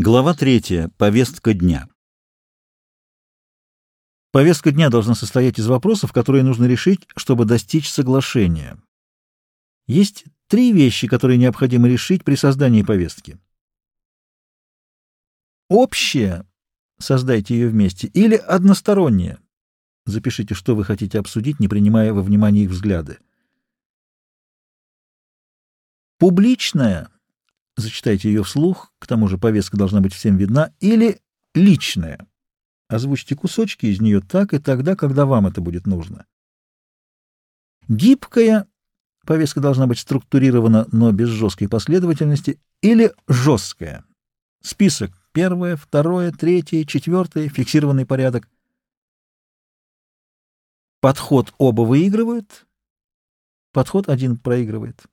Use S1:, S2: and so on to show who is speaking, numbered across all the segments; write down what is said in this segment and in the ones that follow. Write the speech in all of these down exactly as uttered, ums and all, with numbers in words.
S1: Глава третья. Повестка дня. Повестка дня должна состоять из вопросов, которые нужно решить, чтобы достичь соглашения. Есть три вещи, которые необходимо решить при создании повестки. Общее — создайте ее вместе, или одностороннее. Запишите, что вы хотите обсудить, не принимая во внимание их взгляды. Публичное — зачитайте ее вслух, к тому же повестка должна быть всем видна, или личное. Озвучьте кусочки из нее так и тогда, когда вам это будет нужно. Гибкая — повестка должна быть структурирована, но без жесткой последовательности, или жесткая. Список — первое, второе, третье, четвертое, фиксированный порядок. Подход оба выигрывают, подход один проигрывает.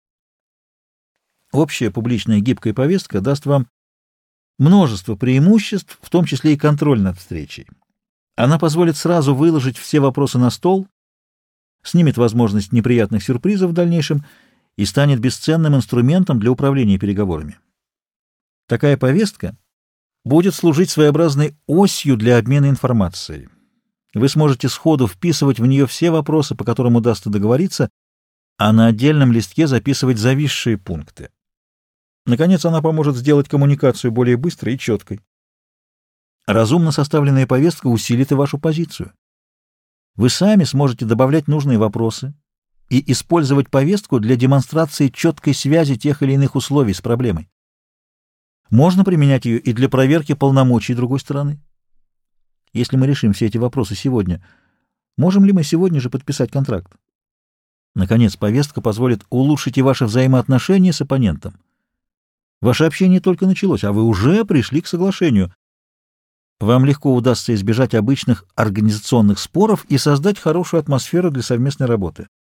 S1: Общая публичная гибкая повестка даст вам множество преимуществ, в том числе и контроль над встречей. Она позволит сразу выложить все вопросы на стол, снимет возможность неприятных сюрпризов в дальнейшем и станет бесценным инструментом для управления переговорами. Такая повестка будет служить своеобразной осью для обмена информацией. Вы сможете сходу вписывать в нее все вопросы, по которым удастся договориться, а на отдельном листке записывать зависшие пункты. Наконец, она поможет сделать коммуникацию более быстрой и четкой. Разумно составленная повестка усилит и вашу позицию. Вы сами сможете добавлять нужные вопросы и использовать повестку для демонстрации четкой связи тех или иных условий с проблемой. Можно применять ее и для проверки полномочий другой стороны. Если мы решим все эти вопросы сегодня, можем ли мы сегодня же подписать контракт? Наконец, повестка позволит улучшить и ваши взаимоотношения с оппонентом. Ваше общение только началось, а вы уже пришли к соглашению. Вам легко удастся избежать обычных организационных споров и создать хорошую атмосферу для совместной работы.